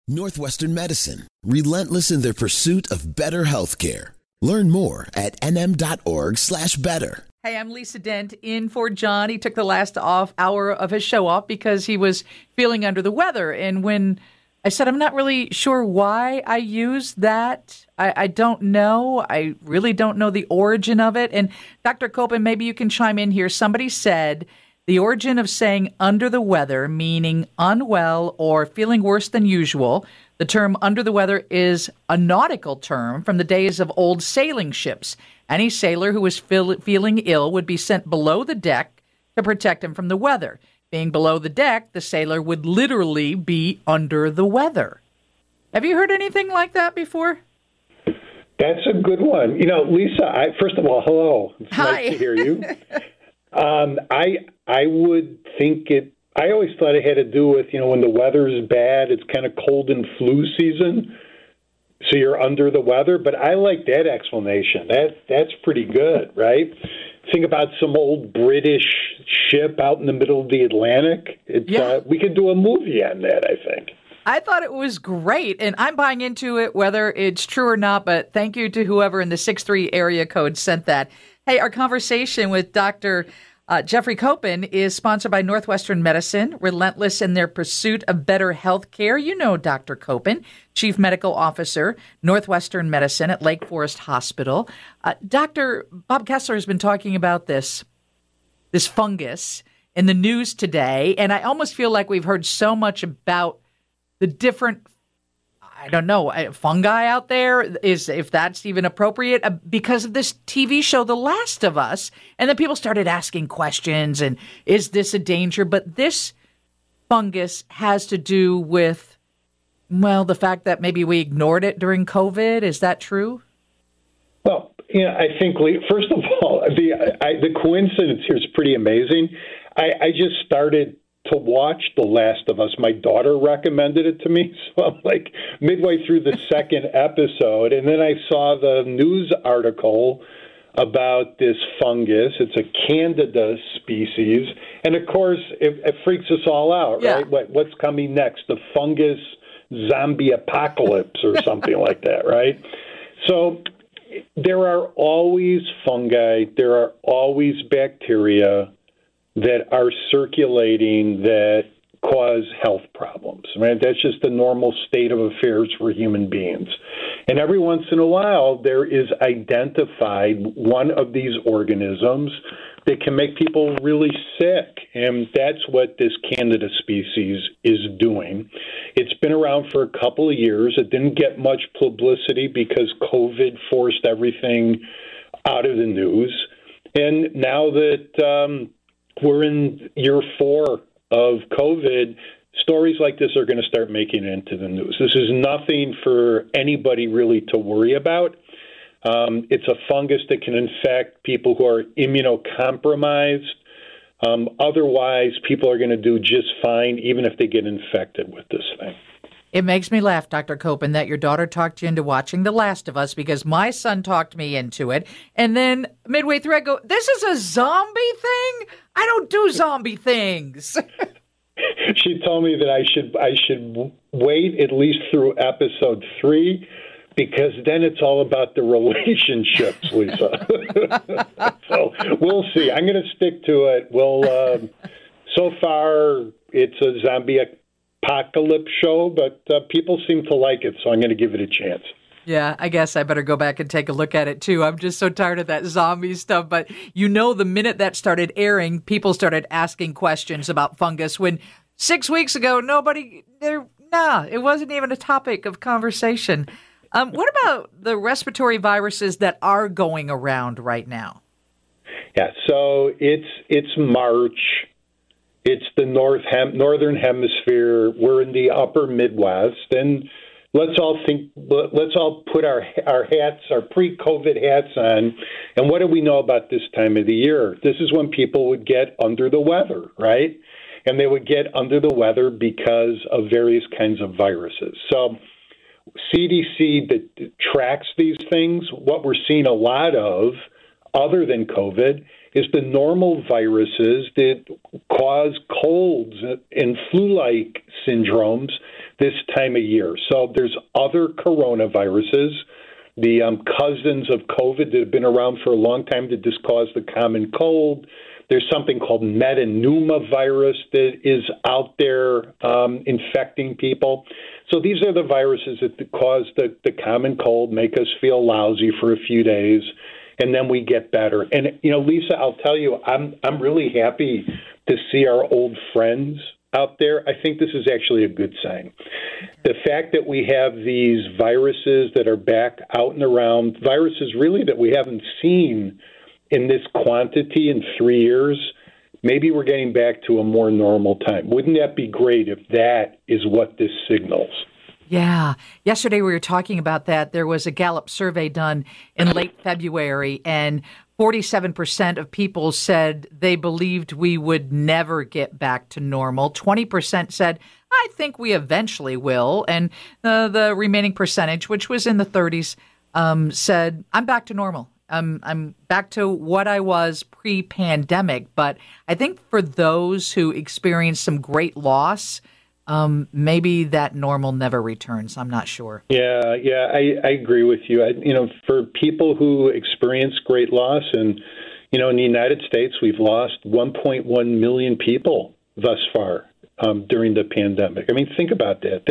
Northwestern Medicine, relentless in their pursuit of better healthcare. Learn more at nm.org/better. Hey, I'm Lisa Dent in for John. He took the last hour of his show off because he was feeling under the weather. And when I said I'm not really sure why I used that, I don't know. I really don't know the origin of it. And Dr. Copen, maybe you can chime in here. Somebody said the origin of saying under the weather, meaning unwell or feeling worse than usual. The term under the weather is a nautical term from the days of old sailing ships. Any sailor who was feeling ill would be sent below the deck to protect him from the weather. Being below the deck, the sailor would literally be under the weather. Have you heard anything like that before? That's a good one. You know, Lisa, first of all, hello. It's Hi. Nice to hear you. I would think I always thought it had to do with, when the weather's bad, it's kind of cold and flu season, so you're under the weather. But I like that explanation. That's pretty good, right? Think about some old British ship out in the middle of the Atlantic. We could do a movie on that, I think. I thought it was great, and I'm buying into it whether it's true or not, but thank you to whoever in the 6-3 area code sent that. Hey, our conversation with Dr. Jeffrey Copen is sponsored by Northwestern Medicine, relentless in their pursuit of better health care. You know Dr. Copen, Chief Medical Officer, Northwestern Medicine at Lake Forest Hospital. Dr. Bob Kessler has been talking about this fungus in the news today, and I almost feel like we've heard so much about the different, fungi out there, if that's even appropriate, because of this TV show, The Last of Us. And then people started asking questions, and is this a danger? But this fungus has to do with, the fact that maybe we ignored it during COVID. Is that true? Well, I think, first of all, the coincidence here is pretty amazing. I just started to watch The Last of Us. My daughter recommended it to me, so I'm like midway through the second episode, and then I saw the news article about this fungus. It's a Candida species, and of course, it freaks us all out, right? What's coming next? The fungus zombie apocalypse or something like that, right? So there are always fungi, there are always bacteria that are circulating that cause health problems, right? That's just the normal state of affairs for human beings. And every once in a while, there is identified one of these organisms that can make people really sick. And that's what this Candida species is doing. It's been around for a couple of years. It didn't get much publicity because COVID forced everything out of the news. And now that we're in year 4 of COVID, stories like this are going to start making it into the news. This is nothing for anybody really to worry about. It's a fungus that can infect people who are immunocompromised. Otherwise, people are going to do just fine, even if they get infected with this thing. It makes me laugh, Dr. Copen, that your daughter talked you into watching The Last of Us, because my son talked me into it. And then midway through, I go, this is a zombie thing? I don't do zombie things. She told me that I should wait at least through episode 3, because then it's all about the relationships, Lisa. So we'll see. I'm going to stick to it. So far, it's a zombie apocalypse show, but people seem to like it, so I'm going to give it a chance. Yeah, I guess I better go back and take a look at it, too. I'm just so tired of that zombie stuff. But the minute that started airing, people started asking questions about fungus when 6 weeks ago, it wasn't even a topic of conversation. What about the respiratory viruses that are going around right now? Yeah, so it's March. It's the northern hemisphere. We're in the upper Midwest, and let's all put our hats, our pre-COVID hats on. And what do we know about this time of the year? This is when people would get under the weather, right? And they would get under the weather because of various kinds of viruses. So CDC that tracks these things, what we're seeing a lot of, other than COVID, is the normal viruses that cause colds and flu-like syndromes this time of year. So there's other coronaviruses, the cousins of COVID that have been around for a long time that just cause the common cold. There's something called metapneumovirus that is out there infecting people. So these are the viruses that cause the common cold, make us feel lousy for a few days, and then we get better. And, Lisa, I'll tell you, I'm really happy to see our old friends out there. I think this is actually a good sign. The fact that we have these viruses that are back out and around, viruses really that we haven't seen in this quantity in 3 years, maybe we're getting back to a more normal time. Wouldn't that be great if that is what this signals? Yeah. Yesterday we were talking about that. There was a Gallup survey done in late February, and 47% of people said they believed we would never get back to normal. 20% said, I think we eventually will. And the remaining percentage, which was in the 30s, said, I'm back to normal. I'm back to what I was pre-pandemic. But I think for those who experienced some great loss, maybe that normal never returns. I'm not sure. Yeah, I agree with you. For people who experience great loss, and, in the United States, we've lost 1.1 million people thus far during the pandemic. I mean, think about that.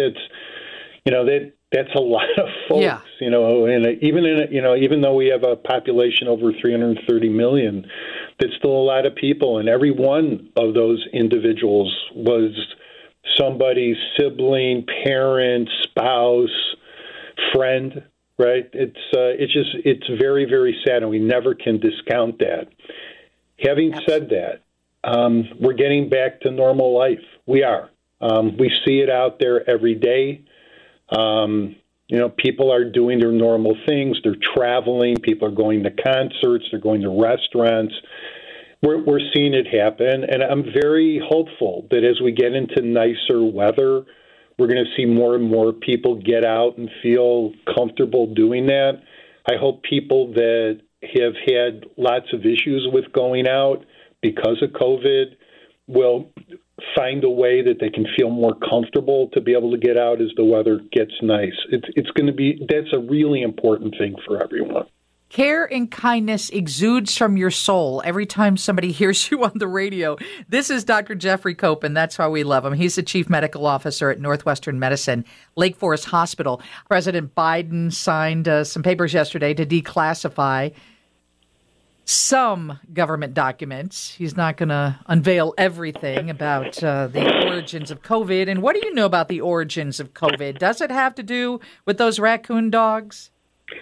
That's a lot of folks, yeah. And even though we have a population over 330 million, that's still a lot of people. And every one of those individuals was somebody's sibling, parent, spouse, friend, right? It's very, very sad, and we never can discount that. Having said that, we're getting back to normal life. We are. We see it out there every day. People are doing their normal things. They're traveling. People are going to concerts. They're going to restaurants. We're seeing it happen, and I'm very hopeful that as we get into nicer weather, we're going to see more and more people get out and feel comfortable doing that. I hope people that have had lots of issues with going out because of COVID will find a way that they can feel more comfortable to be able to get out as the weather gets nice. That's a really important thing for everyone. Care and kindness exudes from your soul every time somebody hears you on the radio. This is Dr. Jeffrey Cope, and that's why we love him. He's the chief medical officer at Northwestern Medicine, Lake Forest Hospital. President Biden signed some papers yesterday to declassify some government documents. He's not going to unveil everything about the origins of COVID. And what do you know about the origins of COVID? Does it have to do with those raccoon dogs?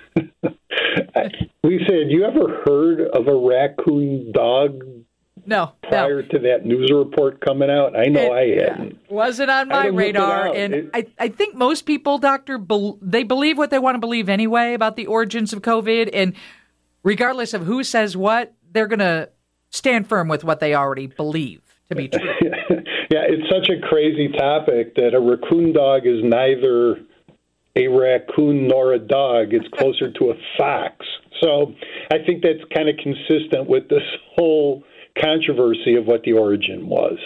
Lisa, had you ever heard of a raccoon dog? No. Prior to that news report coming out? I know I hadn't. Wasn't on my radar. And I think most people, Doctor, they believe what they want to believe anyway about the origins of COVID. And regardless of who says what, they're going to stand firm with what they already believe to be true. Yeah, it's such a crazy topic that a raccoon dog is neither a raccoon nor a dog. It's closer to a fox. So I think that's kind of consistent with this whole controversy of what the origin was.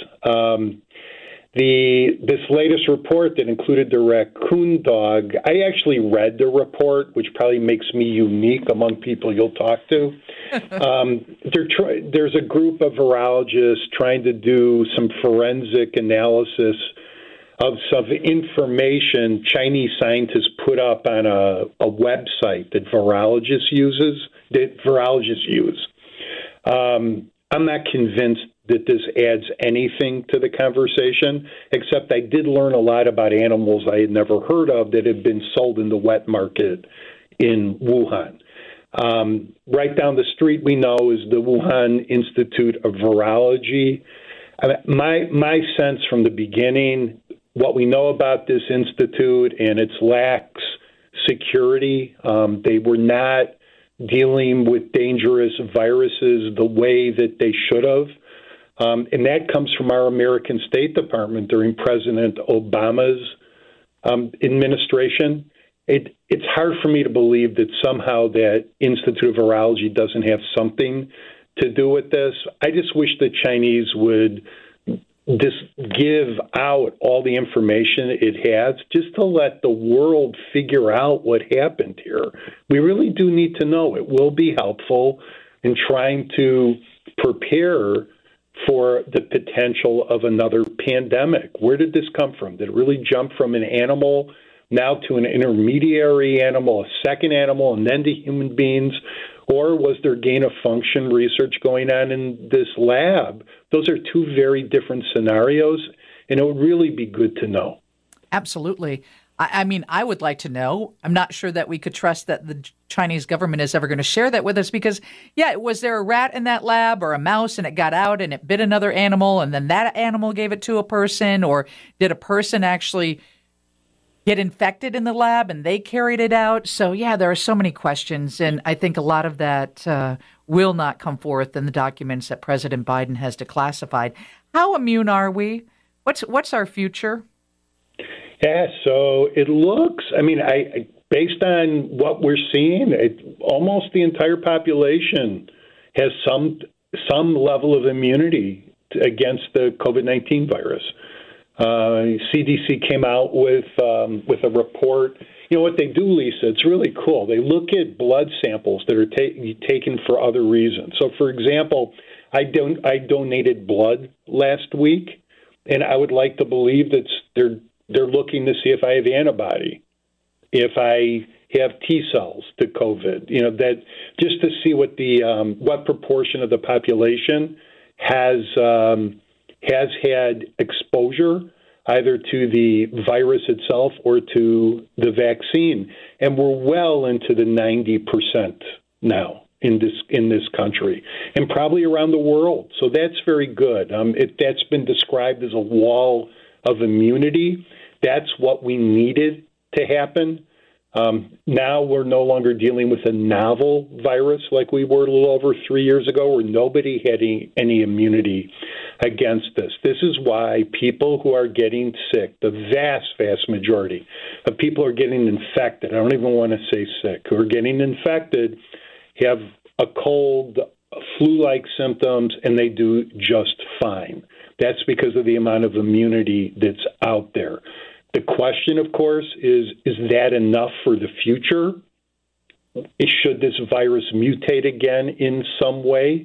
This latest report that included the raccoon dog, I actually read the report, which probably makes me unique among people you'll talk to. There's a group of virologists trying to do some forensic analysis of some information Chinese scientists put up on a website that virologists use. I'm not convinced that this adds anything to the conversation, except I did learn a lot about animals I had never heard of that had been sold in the wet market in Wuhan. Right down the street we know is the Wuhan Institute of Virology. My sense from the beginning, what we know about this institute and its lax security, they were not dealing with dangerous viruses the way that they should have. And that comes from our American State Department during President Obama's administration. It's hard for me to believe that somehow that Institute of Virology doesn't have something to do with this. I just wish the Chinese would just give out all the information it has just to let the world figure out what happened here. We really do need to know. It will be helpful in trying to prepare for the potential of another pandemic. Where did this come from? Did it really jump from an animal now to an intermediary animal, a second animal, and then to human beings? Or was there gain-of-function research going on in this lab? Those are two very different scenarios, and it would really be good to know. Absolutely. I mean, I would like to know. I'm not sure that we could trust that the Chinese government is ever going to share that with us because, was there a rat in that lab or a mouse and it got out and it bit another animal and then that animal gave it to a person? Or did a person actually get infected in the lab and they carried it out? So, there are so many questions. And I think a lot of that will not come forth in the documents that President Biden has declassified. How immune are we? What's our future? Yeah, so it looks, based on what we're seeing, almost the entire population has some level of immunity against the COVID-19 virus. CDC came out with a report. You know what they do, Lisa? It's really cool. They look at blood samples that are taken for other reasons. So, for example, I donated blood last week, and I would like to believe that they're looking to see if I have antibody, if I have T cells to COVID. That just to see what the what proportion of the population has had exposure either to the virus itself or to the vaccine, and we're well into the 90% now in this country and probably around the world. So that's very good. That's been described as a wall of immunity. That's what we needed to happen. Now we're no longer dealing with a novel virus like we were a little over 3 years ago, where nobody had any immunity against this. This is why people who are getting sick, the vast, vast majority of people who are getting infected, I don't even want to say sick, who are getting infected, have a cold, flu-like symptoms, and they do just fine. That's because of the amount of immunity that's out there. The question, of course, is that enough for the future? Should this virus mutate again in some way?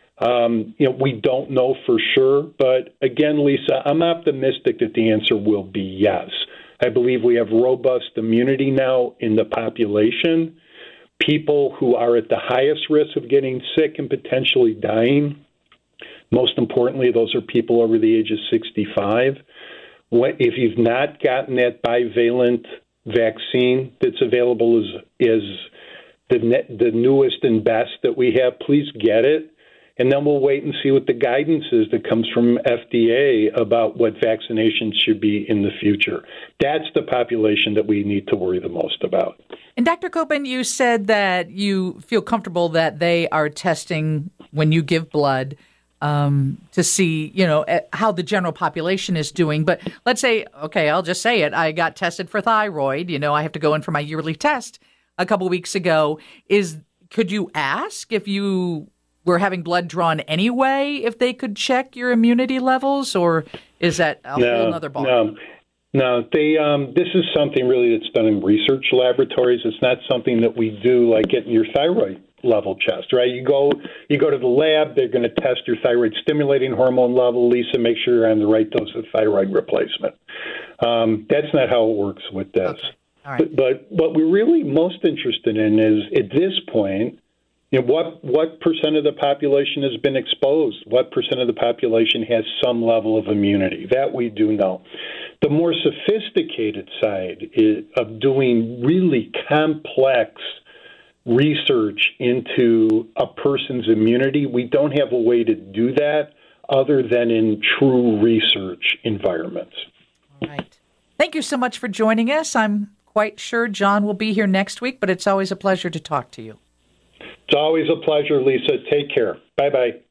We don't know for sure. But again, Lisa, I'm optimistic that the answer will be yes. I believe we have robust immunity now in the population. People who are at the highest risk of getting sick and potentially dying, most importantly, those are people over the age of 65. If you've not gotten that bivalent vaccine that's available is the newest and best that we have, please get it. And then we'll wait and see what the guidance is that comes from FDA about what vaccinations should be in the future. That's the population that we need to worry the most about. And Dr. Koppen, you said that you feel comfortable that they are testing when you give blood to see, how the general population is doing. But let's say, okay, I'll just say it. I got tested for thyroid. I have to go in for my yearly test a couple weeks ago. Could you ask if you were having blood drawn anyway, if they could check your immunity levels, or is that a whole other ballgame? No. This is something really that's done in research laboratories. It's not something that we do like getting your thyroid level test, right? You go to the lab, they're going to test your thyroid stimulating hormone level, Lisa, make sure you're on the right dose of thyroid replacement. That's not how it works with this. Okay. All right. But what we're really most interested in is, at this point, what percent of the population has been exposed? What percent of the population has some level of immunity? That we do know. The more sophisticated side of doing really complex research into a person's immunity, we don't have a way to do that other than in true research environments. All right. Thank you so much for joining us. I'm quite sure John will be here next week, but it's always a pleasure to talk to you. It's always a pleasure, Lisa. Take care. Bye-bye.